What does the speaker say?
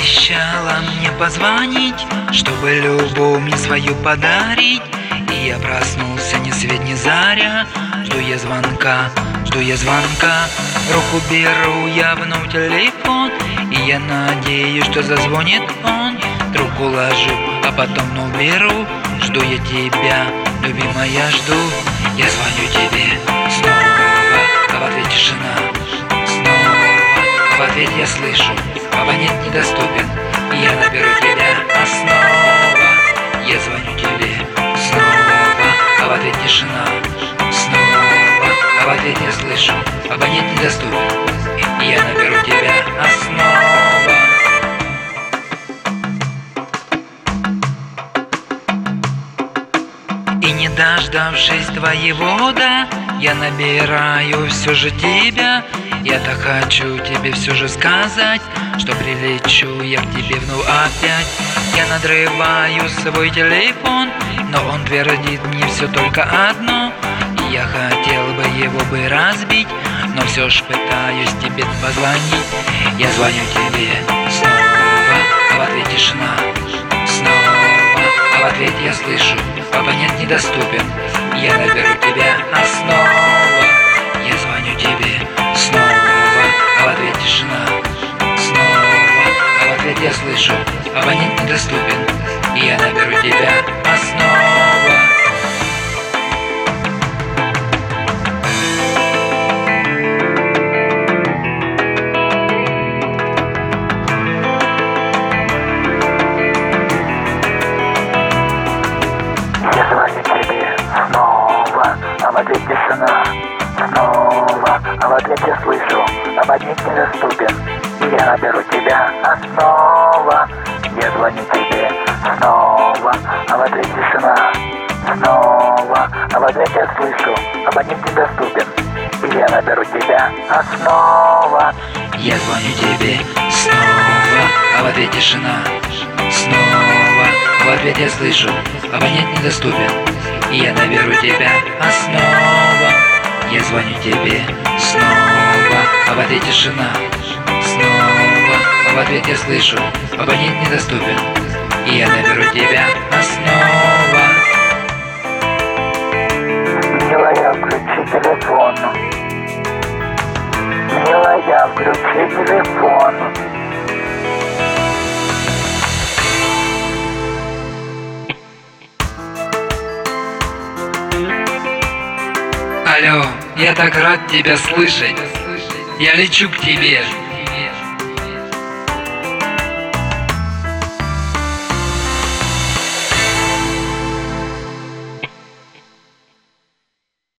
обещала мне позвонить, чтобы любовь мне свою подарить. И я проснулся ни свет ни заря, жду я звонка. Руку беру я вновь телефон, и я надеюсь, что зазвонит он. Трубку ложу, а потом вновь беру. Жду я тебя, любимая, жду. Я звоню тебе снова, а в ответ тишина. Снова, а в ответ я слышу: абонент недоступен. И я наберу тебя снова. Я звоню тебе снова, а в ответ тишина. Снова, а в ответ я слышу: абонент недоступен. И я наберу тебя снова. И не дождавшись твоего «да», я набираю все же тебя. Я так хочу тебе все же сказать, что прилечу я к тебе вновь опять. Я надрываю свой телефон, но он твердит мне все только одно. И я хотел бы его бы разбить, но все ж пытаюсь тебе позвонить. Я звоню тебе снова, а в ответ тишина. Снова, а в ответ я слышу: абонент недоступен. Я наберу тебя снова. Я звоню тебе снова, а в ответ тишина. Снова, а в ответ я слышу: абонент недоступен. И я наберу тебя снова. А в ответ тишина. Снова, а в ответ я слышу: абонент недоступен. И я наберу тебя снова. Я звоню тебе снова, а в ответ тишина. Снова, а в ответ я слышу: абонент недоступен. И я наберу тебя снова. Я звоню тебе снова, а в ответ тишина. Снова, а в ответ я слышу: абонент недоступен. И я наберу тебя снова. Я звоню тебе снова, а в ответ тишина. Снова, а в ответ я слышу: абонент недоступен. И я наберу тебя снова. Милая, включи телефон. Милая, включи телефон. Алло, я так рад тебя слышать. Я лечу к тебе.